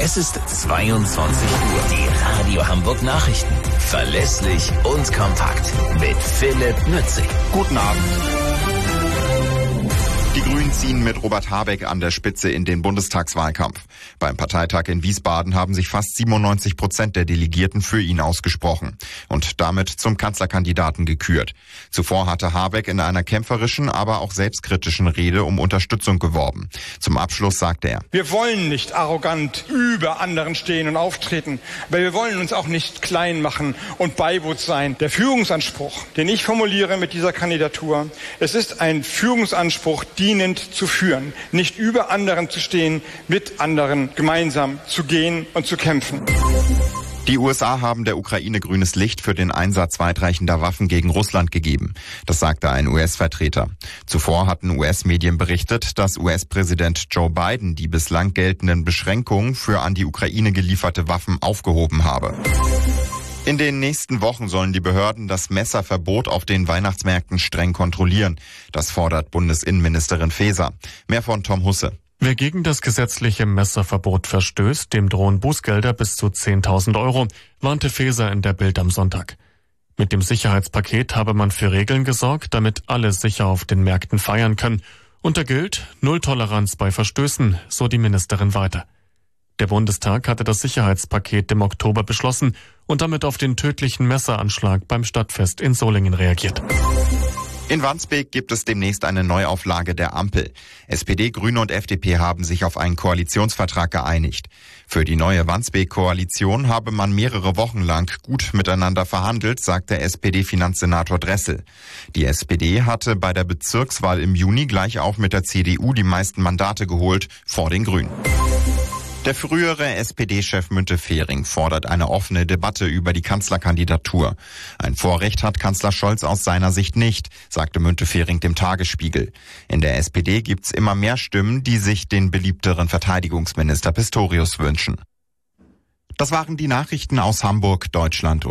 Es ist 22 Uhr. Die Radio Hamburg Nachrichten. Verlässlich und kompakt. Mit Philipp Nützig. Guten Abend. Die Grünen ziehen mit Robert Habeck an der Spitze in den Bundestagswahlkampf. Beim Parteitag in Wiesbaden haben sich fast 97% der Delegierten für ihn ausgesprochen und damit zum Kanzlerkandidaten gekürt. Zuvor hatte Habeck in einer kämpferischen, aber auch selbstkritischen Rede um Unterstützung geworben. Zum Abschluss sagte er: Wir wollen nicht arrogant über anderen stehen und auftreten, aber wir wollen uns auch nicht klein machen und Beiboot sein. Der Führungsanspruch, den ich formuliere mit dieser Kandidatur, es ist ein Führungsanspruch, dienend zu führen, nicht über anderen zu stehen, mit anderen gemeinsam zu gehen und zu kämpfen. Die USA haben der Ukraine grünes Licht für den Einsatz weitreichender Waffen gegen Russland gegeben. Das sagte ein US-Vertreter. Zuvor hatten US-Medien berichtet, dass US-Präsident Joe Biden die bislang geltenden Beschränkungen für an die Ukraine gelieferte Waffen aufgehoben habe. In den nächsten Wochen sollen die Behörden das Messerverbot auf den Weihnachtsmärkten streng kontrollieren. Das fordert Bundesinnenministerin Faeser. Mehr von Tom Husse. Wer gegen das gesetzliche Messerverbot verstößt, dem drohen Bußgelder bis zu 10.000 Euro, warnte Faeser in der Bild am Sonntag. Mit dem Sicherheitspaket habe man für Regeln gesorgt, damit alle sicher auf den Märkten feiern können. Und da gilt Null Toleranz bei Verstößen, so die Ministerin weiter. Der Bundestag hatte das Sicherheitspaket im Oktober beschlossen und damit auf den tödlichen Messeranschlag beim Stadtfest in Solingen reagiert. In Wandsbek gibt es demnächst eine Neuauflage der Ampel. SPD, Grüne und FDP haben sich auf einen Koalitionsvertrag geeinigt. Für die neue Wandsbek-Koalition habe man mehrere Wochen lang gut miteinander verhandelt, sagte SPD-Finanzsenator Dressel. Die SPD hatte bei der Bezirkswahl im Juni gleich auch mit der CDU die meisten Mandate geholt, vor den Grünen. Der frühere SPD-Chef Müntefering fordert eine offene Debatte über die Kanzlerkandidatur. Ein Vorrecht hat Kanzler Scholz aus seiner Sicht nicht, sagte Müntefering dem Tagesspiegel. In der SPD gibt's immer mehr Stimmen, die sich den beliebteren Verteidigungsminister Pistorius wünschen. Das waren die Nachrichten aus Hamburg, Deutschland und